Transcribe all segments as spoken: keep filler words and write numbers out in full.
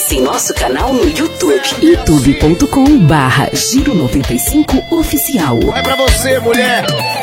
Acesse nosso canal no YouTube, youtube ponto com barra Giro noventa e cinco Oficial. Vai pra você, mulher.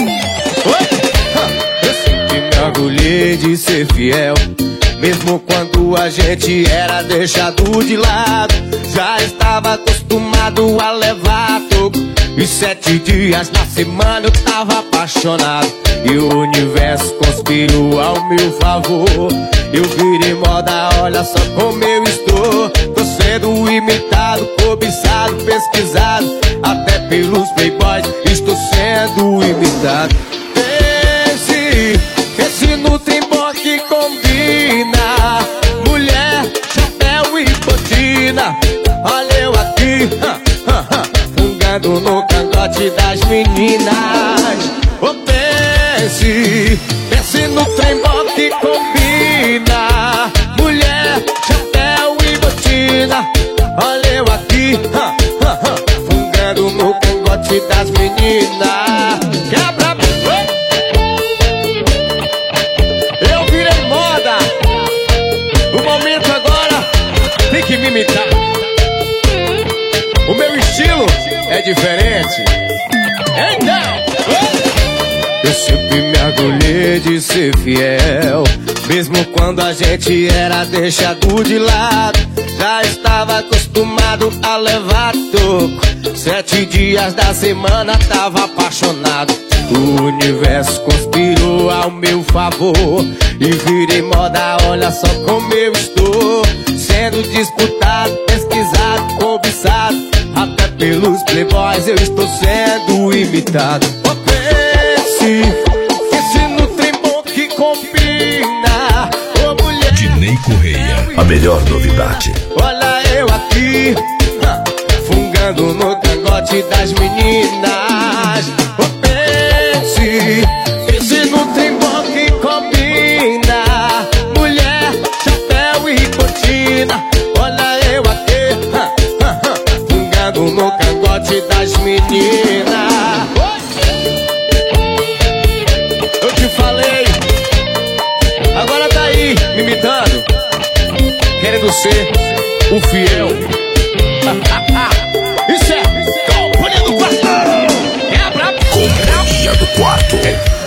Eu sempre me orgulhei de ser fiel, mesmo quando a gente era deixado de lado. Já estava acostumado a levar toco, e sete dias na semana eu tava apaixonado. E o universo conspirou ao meu favor. Eu virei moda, olha só como eu estou. Tô sendo imitado, cobiçado, pesquisado, até pelos playboys estou sendo imitado. Pense, pense no trembó que combina, mulher, chapéu e botina. Olha eu aqui, ha, ha, ha, fungando no cangote das meninas. Oh, pense, pense no trembó que combina, mulher, chapéu e botina. Olha eu aqui, ha, ha, ha, fungando no cangote das meninas. Quebra, eu virei moda. O momento agora tem que me imitar. O meu estilo é diferente. Então, eu sempre me orgulhei de ser fiel, mesmo quando a gente era deixado de lado. Já estava acostumado a levar toco, sete dias da semana tava apaixonado. O universo conspirou ao meu favor e virei moda, olha só como eu estou. Sendo disputado, pesquisado, cobiçado, até pelos playboys eu estou sendo imitado. Oh, pense, pense no trembom que combina, oh mulher. Dinei Correia, a melhor novidade. Olha eu aqui, ha, fungando no cangote das meninas. Oh, pense, pense no trembom que combina, mulher, chapéu e botina. Olha eu aqui, ha, ha, ha, fungando no cangote das meninas. Eu te falei, agora tá aí me imitando, querendo ser o fiel. Isso é Companhia do Quarto. É a braba. Companhia do Quarto.